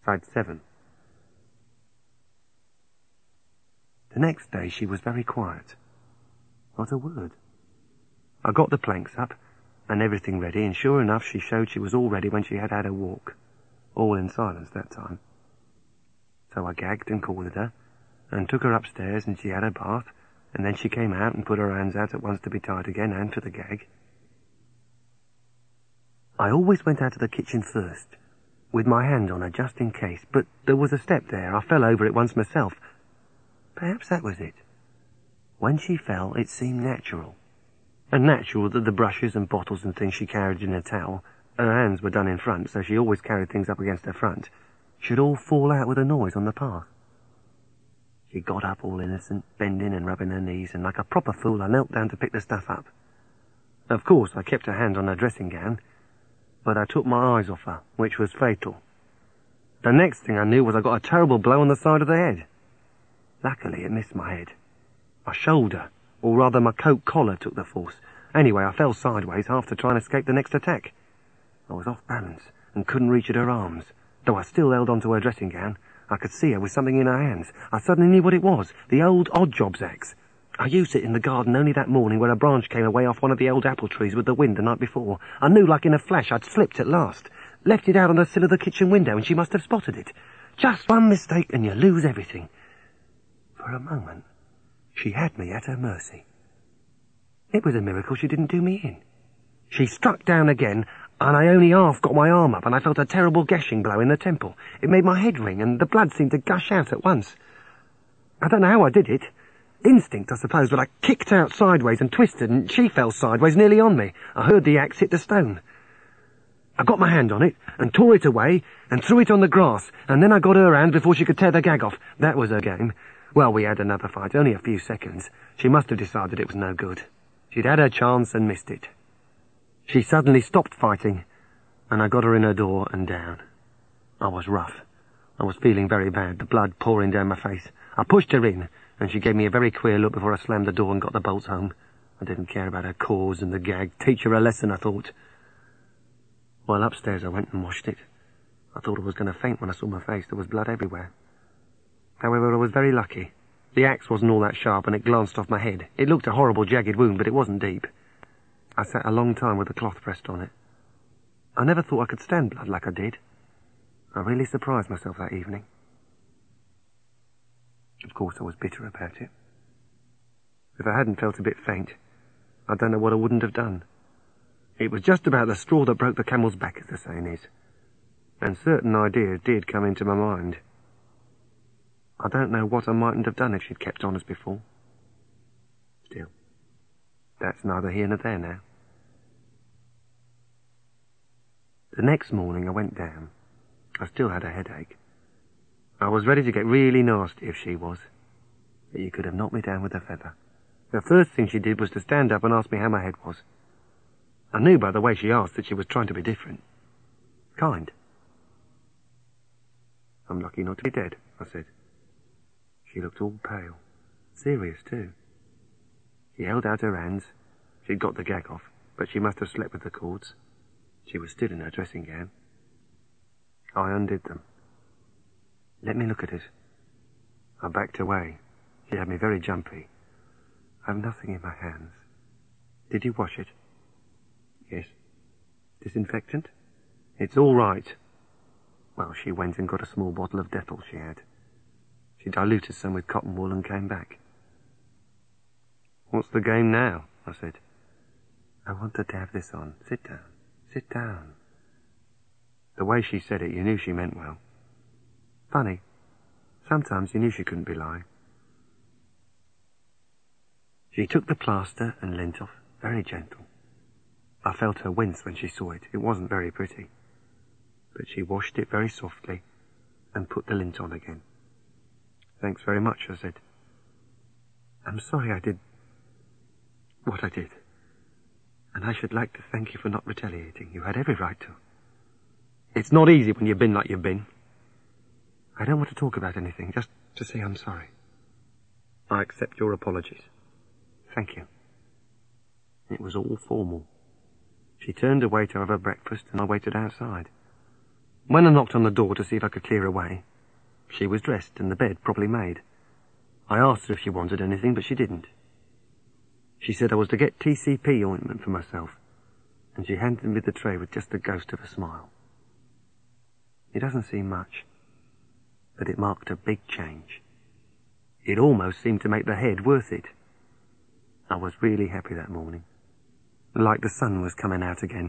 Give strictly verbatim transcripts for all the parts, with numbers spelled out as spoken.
Side seven. The next day she was very quiet. Not a word. I got the planks up and everything ready, and sure enough she showed she was all ready when she had had her walk. All in silence that time. So I gagged and called her, and took her upstairs, and she had her bath, and then she came out and put her hands out at once to be tied again and for the gag. I always went out of the kitchen first, with my hand on her just in case, but there was a step there. I fell over it once myself. Perhaps that was it. When she fell, it seemed natural. And natural that the brushes and bottles and things she carried in a towel, her hands were done in front, so she always carried things up against her front, should all fall out with a noise on the path. She got up all innocent, bending and rubbing her knees, and like a proper fool I knelt down to pick the stuff up. Of course I kept her hand on her dressing gown, but I took my eyes off her, which was fatal. The next thing I knew was I got a terrible blow on the side of the head. Luckily it missed my head. My shoulder, or rather my coat collar, took the force. Anyway, I fell sideways, half to try and escape the next attack. I was off balance and couldn't reach at her arms, though I still held on to her dressing gown. I could see her with something in her hands. I suddenly knew what it was, the old odd jobs axe. I used it in the garden only that morning where a branch came away off one of the old apple trees with the wind the night before. I knew like in a flash I'd slipped at last. Left it out on the sill of the kitchen window and she must have spotted it. Just one mistake and you lose everything. For a moment, she had me at her mercy. It was a miracle she didn't do me in. She struck down again, and I only half got my arm up, and I felt a terrible gashing blow in the temple. It made my head ring, and the blood seemed to gush out at once. I don't know how I did it. Instinct, I suppose, but I kicked out sideways and twisted, and she fell sideways nearly on me. I heard the axe hit the stone. I got my hand on it, and tore it away, and threw it on the grass, and then I got her hand before she could tear the gag off. That was her game. Well, we had another fight, only a few seconds. She must have decided it was no good. She'd had her chance and missed it. She suddenly stopped fighting, and I got her in her door and down. I was rough. I was feeling very bad, the blood pouring down my face. I pushed her in, and she gave me a very queer look before I slammed the door and got the bolts home. I didn't care about her cause and the gag. Teach her a lesson, I thought. Well, upstairs I went and washed it. I thought I was going to faint when I saw my face. There was blood everywhere. However, I was very lucky. The axe wasn't all that sharp, and it glanced off my head. It looked a horrible jagged wound, but it wasn't deep. I sat a long time with the cloth pressed on it. I never thought I could stand blood like I did. I really surprised myself that evening. Of course, I was bitter about it. If I hadn't felt a bit faint, I don't know what I wouldn't have done. It was just about the straw that broke the camel's back, as the saying is. And certain ideas did come into my mind. I don't know what I mightn't have done if she'd kept on as before. Still, that's neither here nor there now. The next morning I went down. I still had a headache. I was ready to get really nasty if she was. But you could have knocked me down with a feather. The first thing she did was to stand up and ask me how my head was. I knew by the way she asked that she was trying to be different. Kind. I'm lucky not to be dead, I said. She looked all pale. Serious, too. She held out her hands. She'd got the gag off, but she must have slept with the cords. She was still in her dressing gown. I undid them. Let me look at it. I backed away. She had me very jumpy. I've nothing in my hands. Did you wash it? Yes. Disinfectant? It's all right. Well, she went and got a small bottle of Dettol she had. She diluted some with cotton wool and came back. What's the game now? I said. I wanted to have this on. Sit down. Sit down. The way she said it, you knew she meant well. Funny. Sometimes you knew she couldn't be lying. She took the plaster and lint off, very gentle. I felt her wince when she saw it. It wasn't very pretty. But she washed it very softly and put the lint on again. Thanks very much, I said. I'm sorry I did what I did. And I should like to thank you for not retaliating. You had every right to. It's not easy when you've been like you've been. I don't want to talk about anything, just to say I'm sorry. I accept your apologies. Thank you. It was all formal. She turned away to have her breakfast, and I waited outside. When I knocked on the door to see if I could clear away, she was dressed and the bed properly made. I asked her if she wanted anything, but she didn't. She said I was to get T C P ointment for myself, and she handed me the tray with just the ghost of a smile. It doesn't seem much, but it marked a big change. It almost seemed to make the head worth it. I was really happy that morning, like the sun was coming out again.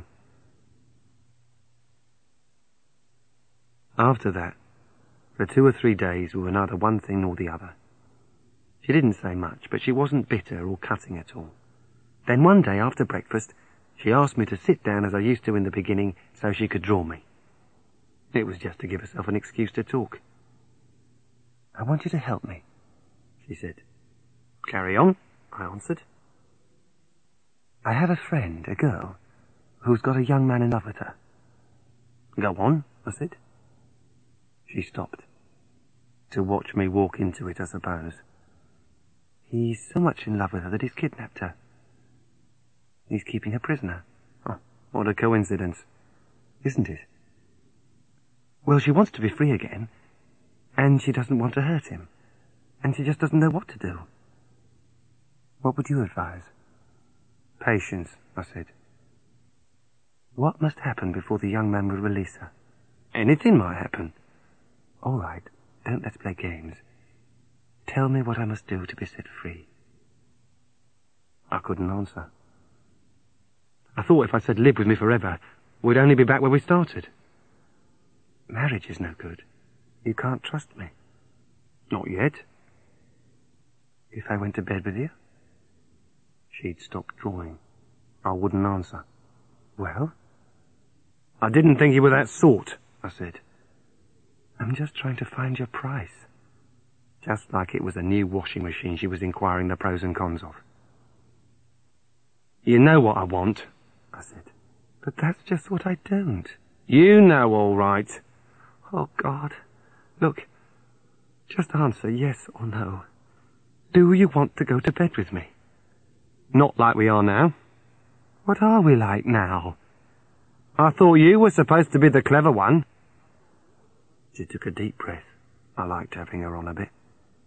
After that, for two or three days we were neither one thing nor the other. She didn't say much, but she wasn't bitter or cutting at all. Then one day after breakfast, she asked me to sit down as I used to in the beginning so she could draw me. It was just to give herself an excuse to talk. "I want you to help me," she said. "Carry on," I answered. "I have a friend, a girl, who's got a young man in love with her." "Go on," I said. She stopped. To watch me walk into it, I suppose. "He's so much in love with her that he's kidnapped her. He's keeping her prisoner." Oh, what a coincidence, isn't it? "Well, she wants to be free again, and she doesn't want to hurt him, and she just doesn't know what to do. What would you advise?" "Patience," I said. "What must happen before the young man will release her?" "Anything might happen." "All right, don't let's play games. Tell me what I must do to be set free." I couldn't answer. I thought if I said live with me forever, we'd only be back where we started. "Marriage is no good. You can't trust me." "Not yet." "If I went to bed with you?" She'd stopped drawing. I wouldn't answer. "Well?" "I didn't think you were that sort," I said. "I'm just trying to find your price." Just like it was a new washing machine she was inquiring the pros and cons of. "You know what I want," I said. "But that's just what I don't." "You know all right." "Oh, God. Look, just answer yes or no. Do you want to go to bed with me?" "Not like we are now." "What are we like now?" "I thought you were supposed to be the clever one." She took a deep breath. I liked having her on a bit.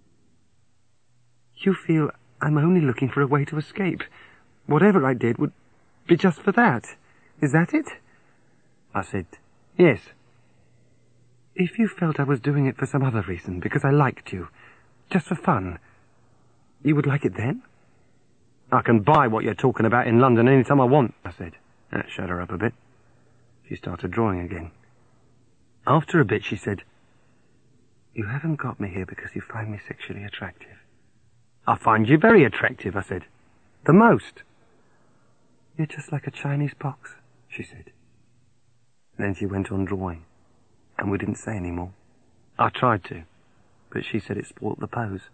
"You feel I'm only looking for a way to escape. Whatever I did would be just for that. Is that it?" I said, "Yes." "If you felt I was doing it for some other reason, because I liked you, just for fun, you would like it then?" "I can buy what you're talking about in London any time I want," I said. That shut her up a bit. She started drawing again. After a bit she said, "You haven't got me here because you find me sexually attractive." "I find you very attractive," I said. "The most." "You're just like a Chinese box," she said. Then she went on drawing, and we didn't say any more. I tried to, but she said it spoilt the pose.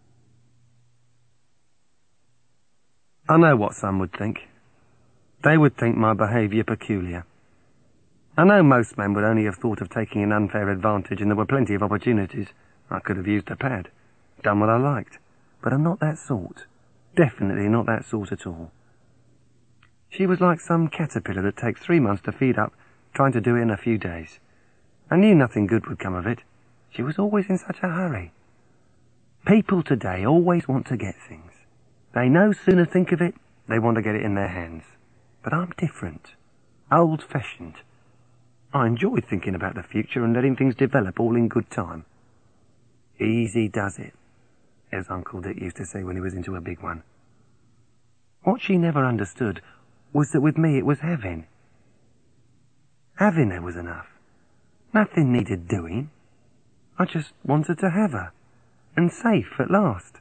I know what some would think. They would think my behaviour peculiar. I know most men would only have thought of taking an unfair advantage, and there were plenty of opportunities. I could have used a pad, done what I liked, but I'm not that sort. Definitely not that sort at all. She was like some caterpillar that takes three months to feed up, trying to do it in a few days. I knew nothing good would come of it. She was always in such a hurry. People today always want to get things. They no sooner think of it, they want to get it in their hands. But I'm different. Old-fashioned. I enjoy thinking about the future and letting things develop all in good time. Easy does it, as Uncle Dick used to say when he was into a big one. What she never understood was that with me it was having. Having her was enough. Nothing needed doing. I just wanted to have her. And safe at last.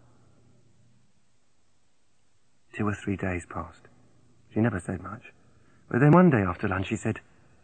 Two or three days passed. She never said much. But then one day after lunch she said,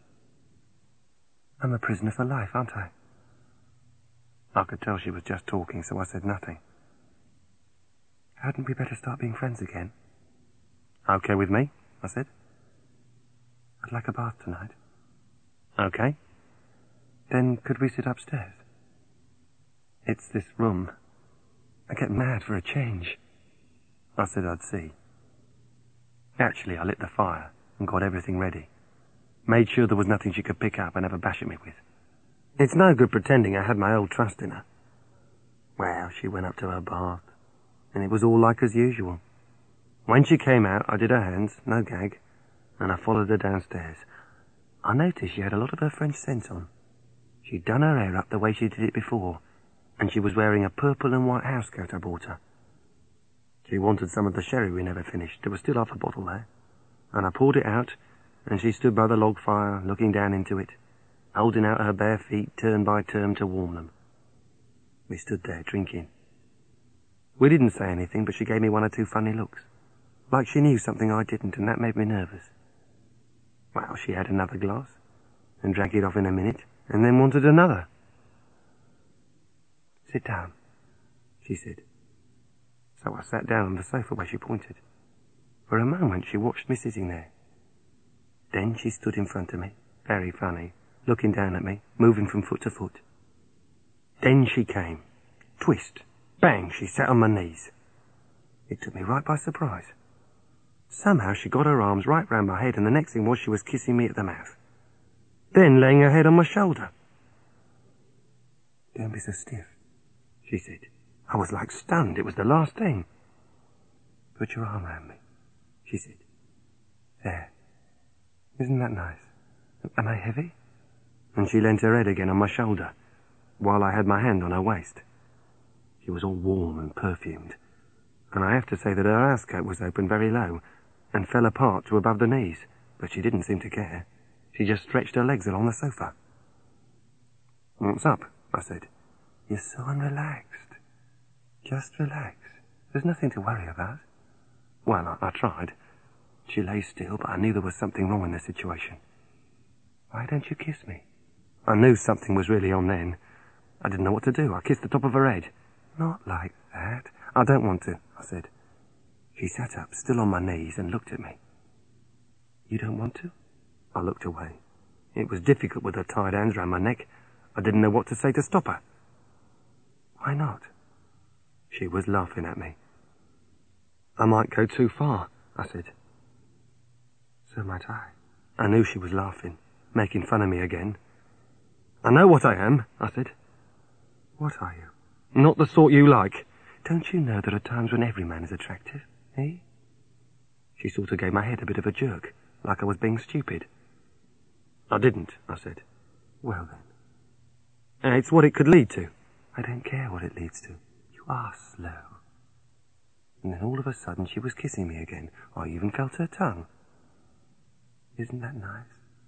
"I'm a prisoner for life, aren't I?" I could tell she was just talking, so I said nothing. "Hadn't we better start being friends again?" "Okay with me," I said. "I'd like a bath tonight." "Okay." "Then could we sit upstairs? It's this room. I get mad for a change." I said I'd see. Actually, I lit the fire and got everything ready. Made sure there was nothing she could pick up and have a bash at me with. It's no good pretending I had my old trust in her. Well, she went up to her bath, and it was all like as usual. When she came out, I did her hands, no gag, and I followed her downstairs. I noticed she had a lot of her French scent on. She'd done her hair up the way she did it before, and she was wearing a purple and white housecoat I bought her. She wanted some of the sherry we never finished. There was still half a bottle there, and I poured it out, and she stood by the log fire, looking down into it, holding out her bare feet turn by turn to warm them. We stood there, drinking. We didn't say anything, but she gave me one or two funny looks, like she knew something I didn't, and that made me nervous. Well, she had another glass, and drank it off in a minute, and then wanted another. Sit down, she said. So I sat down on the sofa where she pointed. For a moment she watched me sitting there. Then she stood in front of me, very funny, looking down at me, moving from foot to foot. Then she came. Twist. Bang, she sat on my knees. It took me right by surprise. Somehow she got her arms right round my head, and the next thing was she was kissing me at the mouth. Then laying her head on my shoulder. Don't be so stiff, she said. I was like stunned. It was the last thing. Put your arm round me, she said. There. Isn't that nice? Am I heavy? And she leant her head again on my shoulder, while I had my hand on her waist. She was all warm and perfumed, and I have to say that her housecoat was open very low, and fell apart to above the knees, but she didn't seem to care. She just stretched her legs along the sofa. What's up? I said. You're so unrelaxed. Just relax. There's nothing to worry about. Well, I, I tried. She lay still, but I knew there was something wrong in the situation. Why don't you kiss me? I knew something was really on then. I didn't know what to do. I kissed the top of her head. Not like that. I don't want to, I said. She sat up, still on my knees, and looked at me. You don't want to? I looked away. It was difficult with her tied hands round my neck. I didn't know what to say to stop her. Why not? She was laughing at me. I might go too far, I said. So might I. I knew she was laughing, making fun of me again. I know what I am, I said. What are you? Not the sort you like. Don't you know there are times when every man is attractive, eh? She sort of gave my head a bit of a jerk, like I was being stupid. I didn't, I said. Well then. Uh, it's what it could lead to. I don't care what it leads to. You are slow. And then all of a sudden she was kissing me again. I even felt her tongue. Isn't that nice?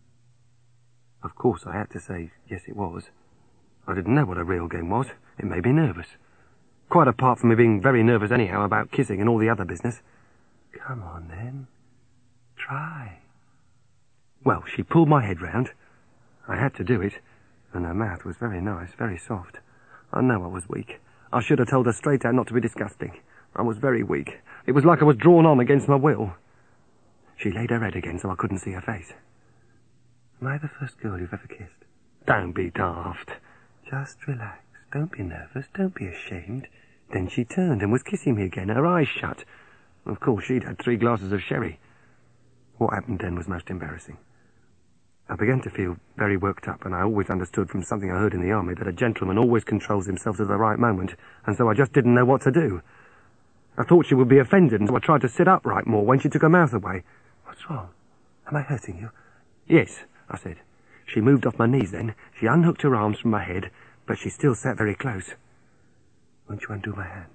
Of course I had to say yes it was. I didn't know what a real game was. It made me nervous. Quite apart from me being very nervous anyhow about kissing and all the other business. Come on then. Try. Well, she pulled my head round. I had to do it, and her mouth was very nice, very soft. I know I was weak. I should have told her straight out not to be disgusting. I was very weak. It was like I was drawn on against my will. She laid her head again so I couldn't see her face. Am I the first girl you've ever kissed? Don't be daft. Just relax. Don't be nervous. Don't be ashamed. Then she turned and was kissing me again, her eyes shut. Of course, she'd had three glasses of sherry. What happened then was most embarrassing. I began to feel very worked up, and I always understood from something I heard in the army that a gentleman always controls himself at the right moment, and so I just didn't know what to do. I thought she would be offended, and so I tried to sit upright more when she took her mouth away. What's wrong? Am I hurting you? Yes, I said. She moved off my knees then. She unhooked her arms from my head, but she still sat very close. Won't you undo my hands?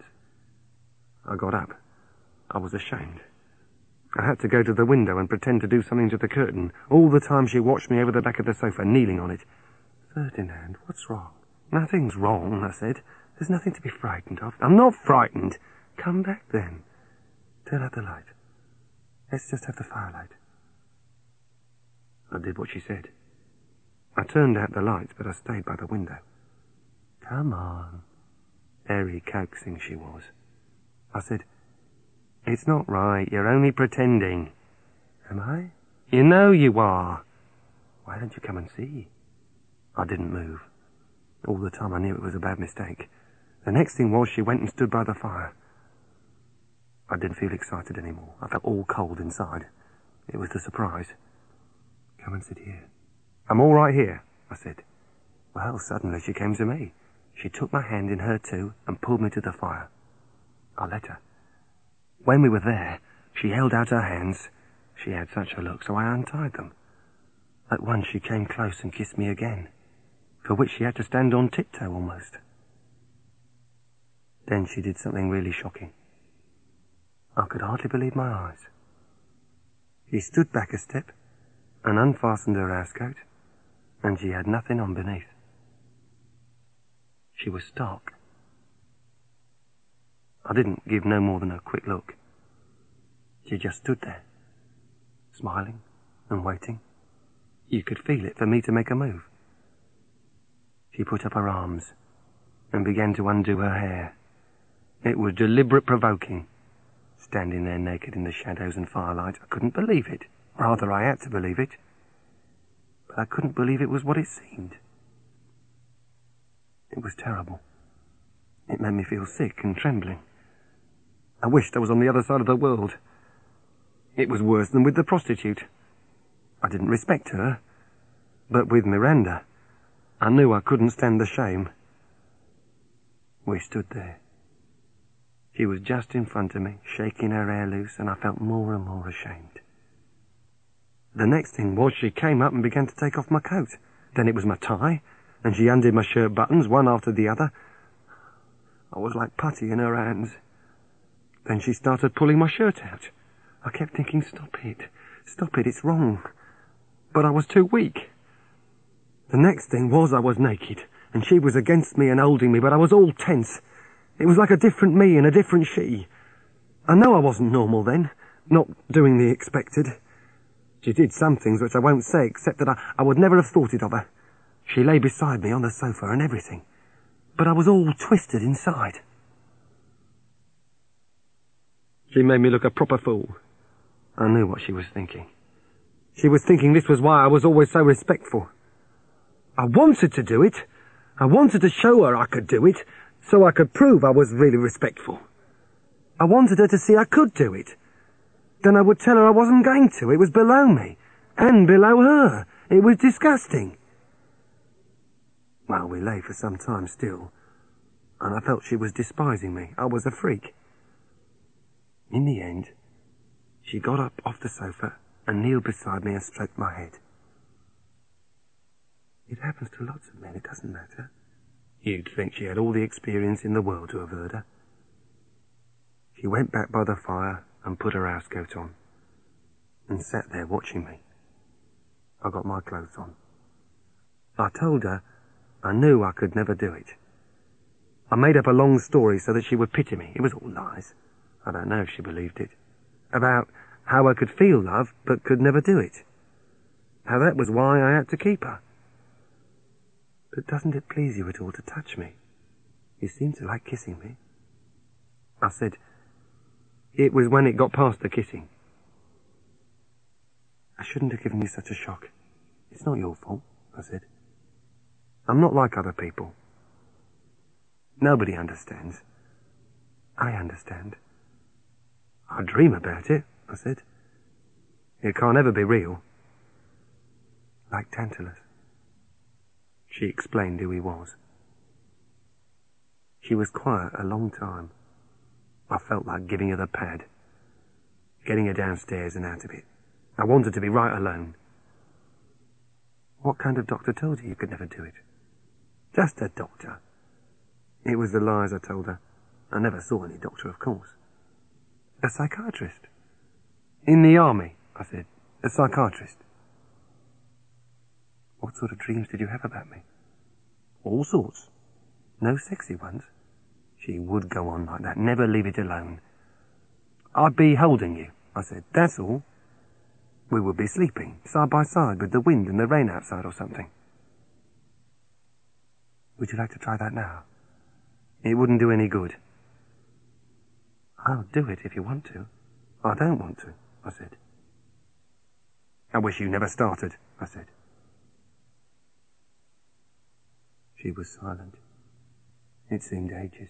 I got up. I was ashamed. I had to go to the window and pretend to do something to the curtain. All the time she watched me over the back of the sofa, kneeling on it. Ferdinand, what's wrong? Nothing's wrong, I said. There's nothing to be frightened of. I'm not frightened. Come back then. Turn out the light. Let's just have the firelight. I did what she said. I turned out the lights, but I stayed by the window. Come on. Very coaxing she was. I said, It's not right. You're only pretending. Am I? You know you are. Why don't you come and see? I didn't move. All the time I knew it was a bad mistake. The next thing was she went and stood by the fire. I didn't feel excited anymore. I felt all cold inside. It was the surprise. Come and sit here. I'm all right here, I said. Well, suddenly she came to me. She took my hand in her too and pulled me to the fire. I let her. When we were there, she held out her hands. She had such a look, so I untied them. At once she came close and kissed me again, for which she had to stand on tiptoe almost. Then she did something really shocking. I could hardly believe my eyes. She stood back a step and unfastened her housecoat, and she had nothing on beneath. She was stark. I didn't give no more than a quick look. She just stood there, smiling and waiting. You could feel it for me to make a move. She put up her arms and began to undo her hair. It was deliberate provoking. Standing there naked in the shadows and firelight, I couldn't believe it. Rather, I had to believe it. But I couldn't believe it was what it seemed. It was terrible. It made me feel sick and trembling. I wished I was on the other side of the world. It was worse than with the prostitute. I didn't respect her, but with Miranda, I knew I couldn't stand the shame. We stood there. She was just in front of me, shaking her hair loose, and I felt more and more ashamed. The next thing was she came up and began to take off my coat. Then it was my tie, and she undid my shirt buttons, one after the other. I was like putty in her hands. Then she started pulling my shirt out. I kept thinking, stop it, stop it, it's wrong. But I was too weak. The next thing was I was naked, and she was against me and holding me, but I was all tense. It was like a different me and a different she. I know I wasn't normal then, not doing the expected. She did some things which I won't say, except that I, I would never have thought it of her. She lay beside me on the sofa and everything, but I was all twisted inside. She made me look a proper fool. I knew what she was thinking. She was thinking this was why I was always so respectful. I wanted to do it. I wanted to show her I could do it, so I could prove I was really respectful. I wanted her to see I could do it. Then I would tell her I wasn't going to. It was below me, and below her. It was disgusting. Well, we lay for some time still, and I felt she was despising me. I was a freak. In the end, she got up off the sofa and kneeled beside me and stroked my head. It happens to lots of men, it doesn't matter. You'd think she had all the experience in the world to have heard her. She went back by the fire and put her housecoat on, and sat there watching me. I got my clothes on. I told her I knew I could never do it. I made up a long story so that she would pity me. It was all lies. I don't know if she believed it. About how I could feel love, but could never do it. How that was why I had to keep her. But doesn't it please you at all to touch me? You seem to like kissing me. I said, it was when it got past the kissing. I shouldn't have given you such a shock. It's not your fault, I said. I'm not like other people. Nobody understands. I understand. I dream about it, I said. It can't ever be real. Like Tantalus. She explained who he was. She was quiet a long time. I felt like giving her the pad, getting her downstairs and out of it. I wanted to be right alone. What kind of doctor told you you could never do it? Just a doctor. It was the lies I told her. I never saw any doctor, of course. A psychiatrist. In the army, I said. A psychiatrist. What sort of dreams did you have about me? All sorts. No sexy ones. She would go on like that, never leave it alone. I'd be holding you, I said. That's all. We would be sleeping, side by side, with the wind and the rain outside or something. Would you like to try that now? It wouldn't do any good. I'll do it if you want to. I don't want to, I said. I wish you never started, I said. She was silent. It seemed ages.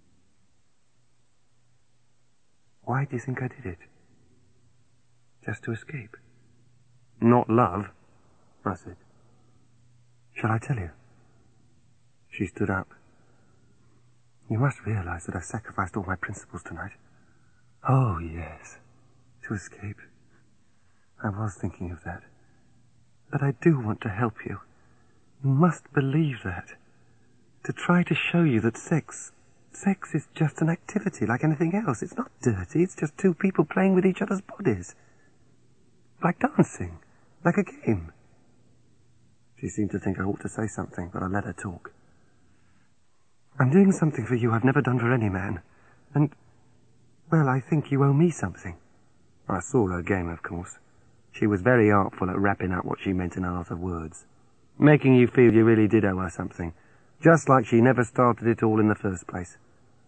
Why do you think I did it? Just to escape? Not love, I said. Shall I tell you? She stood up. You must realize that I've sacrificed all my principles tonight. Oh, yes. To escape. I was thinking of that. But I do want to help you. You must believe that. To try to show you that sex... Sex is just an activity like anything else. It's not dirty. It's just two people playing with each other's bodies. Like dancing. Like a game. She seemed to think I ought to say something, but I let her talk. I'm doing something for you I've never done for any man. And, well, I think you owe me something. I saw her game, of course. She was very artful at wrapping up what she meant in a lot of words. Making you feel you really did owe her something. Just like she never started it all in the first place.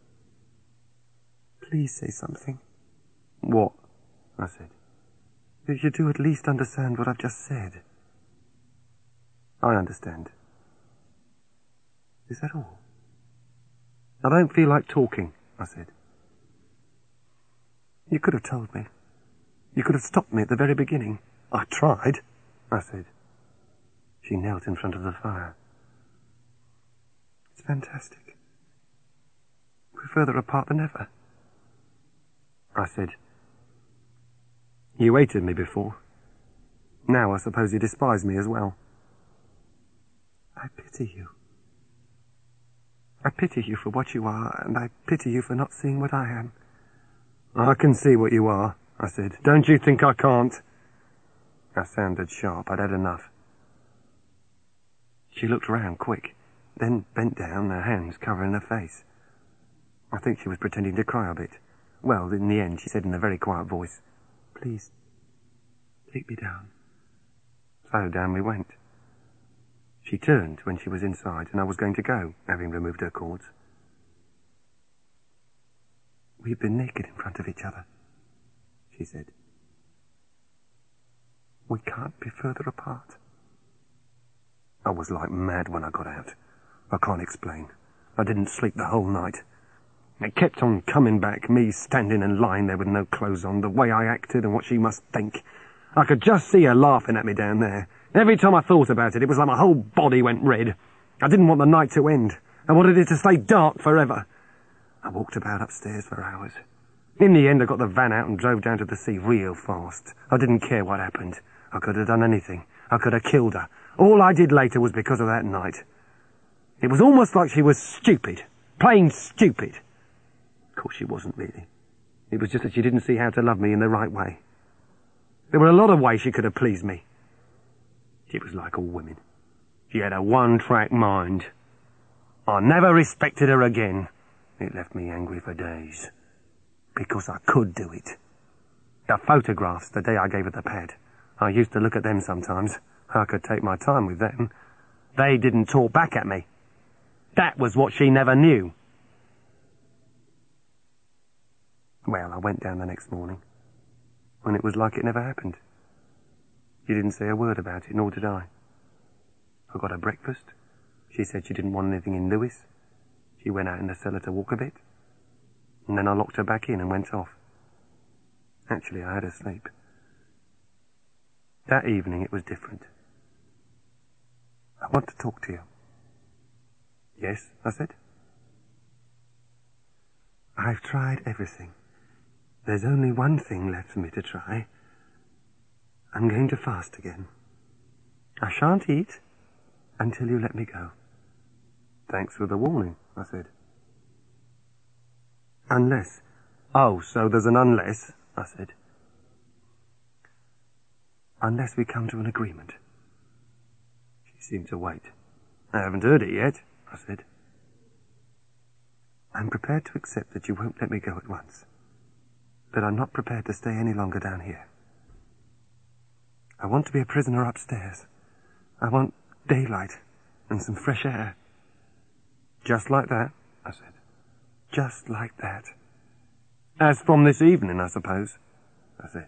Please say something. What? I said. If you do at least understand what I've just said. I understand. Is that all? I don't feel like talking, I said. You could have told me. You could have stopped me at the very beginning. I tried, I said. She knelt in front of the fire. It's fantastic. We're further apart than ever. I said. You hated me before. Now I suppose you despise me as well. I pity you. I pity you for what you are, and I pity you for not seeing what I am. I can see what you are, I said. Don't you think I can't? I sounded sharp. I'd had enough. She looked round quick, then bent down, her hands covering her face. I think she was pretending to cry a bit. Well, in the end, she said in a very quiet voice, Please, take me down. So down we went. She turned when she was inside, and I was going to go, having removed her cords. We've been naked in front of each other, she said. We can't be further apart. I was like mad when I got out. I can't explain. I didn't sleep the whole night. It kept on coming back, me standing and lying there with no clothes on, the way I acted and what she must think. I could just see her laughing at me down there. Every time I thought about it, it was like my whole body went red. I didn't want the night to end. I wanted it to stay dark forever. I walked about upstairs for hours. In the end, I got the van out and drove down to the sea real fast. I didn't care what happened. I could have done anything. I could have killed her. All I did later was because of that night. It was almost like she was stupid. Plain stupid. Of course she wasn't really. It was just that she didn't see how to love me in the right way. There were a lot of ways she could have pleased me. She was like all women. She had a one-track mind. I never respected her again. It left me angry for days. Because I could do it. The photographs the day I gave her the pad. I used to look at them sometimes. I could take my time with them. They didn't talk back at me. That was what she never knew. Well, I went down the next morning, when it was like it never happened. She didn't say a word about it, nor did I. I got her breakfast. She said she didn't want anything in Lewis. She went out in the cellar to walk a bit. And then I locked her back in and went off. Actually, I had her sleep. That evening it was different. I want to talk to you. Yes, I said. I've tried everything. There's only one thing left for me to try. I'm going to fast again. I shan't eat until you let me go. Thanks for the warning, I said. Unless... Oh, so there's an unless, I said. Unless we come to an agreement. She seemed to wait. I haven't heard it yet, I said. I'm prepared to accept that you won't let me go at once. But I'm not prepared to stay any longer down here. I want to be a prisoner upstairs. I want daylight and some fresh air. Just like that, I said. Just like that. As from this evening, I suppose, I said.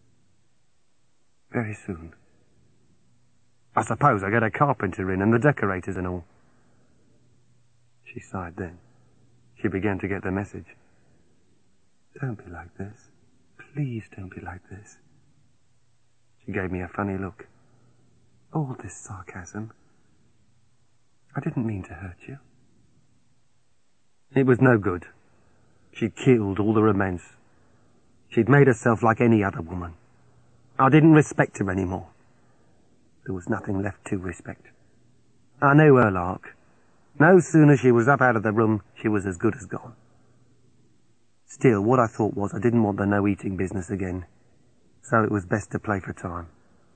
Very soon. I suppose I get a carpenter in and the decorators and all. She sighed then. She began to get the message. Don't be like this. Please don't be like this. She gave me a funny look. all this sarcasm? I didn't mean to hurt you. It was no good. She'd killed all the romance. She'd made herself like any other woman. I didn't respect her anymore. There was nothing left to respect. I knew her lark. No sooner she was up out of the room, she was as good as gone. Still, what I thought was I didn't want the no-eating business again, so it was best to play for time.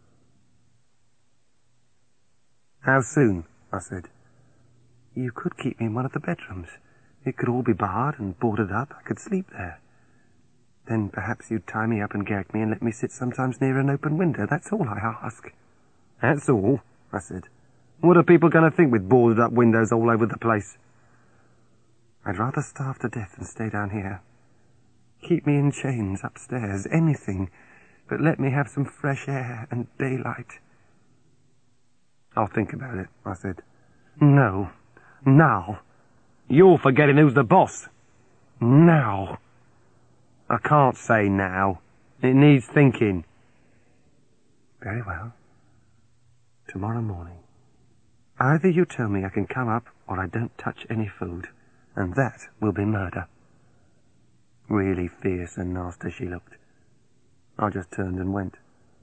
How soon? I said. You could keep me in one of the bedrooms. It could all be barred and boarded up. I could sleep there. Then perhaps you'd tie me up and gag me and let me sit sometimes near an open window. That's all I ask. That's all, I said. What are people going to think with boarded up windows all over the place? I'd rather starve to death than stay down here. Keep me in chains upstairs, anything, but let me have some fresh air and daylight. I'll think about it, I said. No, now. You're forgetting who's the boss. Now. I can't say now. It needs thinking. Very well. Tomorrow morning. Either you tell me I can come up or I don't touch any food, and that will be murder. Really fierce and nasty she looked. I just turned and went.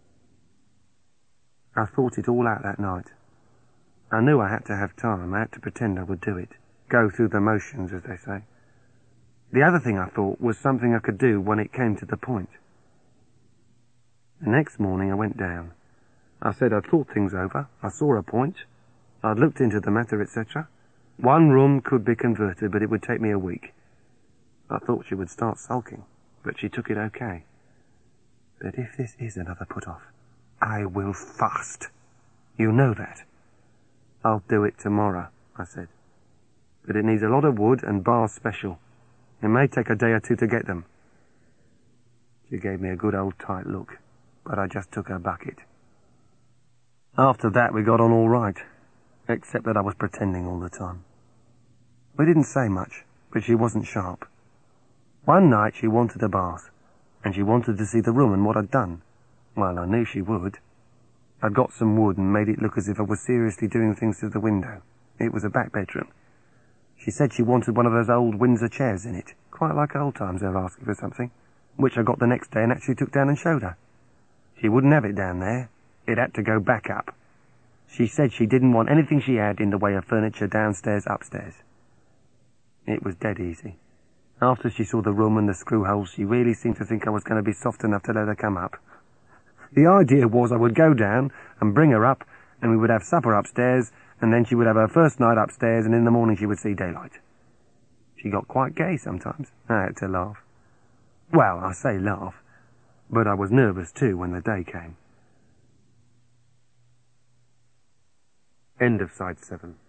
I thought it all out that night. I knew I had to have time. I had to pretend I would do it. Go through the motions, as they say. The other thing I thought was something I could do when it came to the point. The next morning I went down. I said I'd thought things over. I saw a point. I'd looked into the matter, et cetera. One room could be converted, but it would take me a week. I thought she would start sulking, but she took it okay. But if this is another put-off, I will fast. You know that. I'll do it tomorrow, I said. But it needs a lot of wood and bars special. It may take a day or two to get them. She gave me a good old tight look, but I just took her bucket. After that we got on all right, except that I was pretending all the time. We didn't say much, but she wasn't sharp. One night she wanted a bath, and she wanted to see the room and what I'd done. Well, I knew she would. I'd got some wood and made it look as if I was seriously doing things through the window. It was a back bedroom. She said she wanted one of those old Windsor chairs in it, quite like old times they were asking for something, which I got the next day and actually took down and showed her. She wouldn't have it down there. It had to go back up. She said she didn't want anything she had in the way of furniture downstairs, upstairs. It was dead easy. After she saw the room and the screw holes, she really seemed to think I was going to be soft enough to let her come up. The idea was I would go down and bring her up, and we would have supper upstairs, and then she would have her first night upstairs, and in the morning she would see daylight. She got quite gay sometimes. I had to laugh. Well, I say laugh, but I was nervous too when the day came. End of side seven.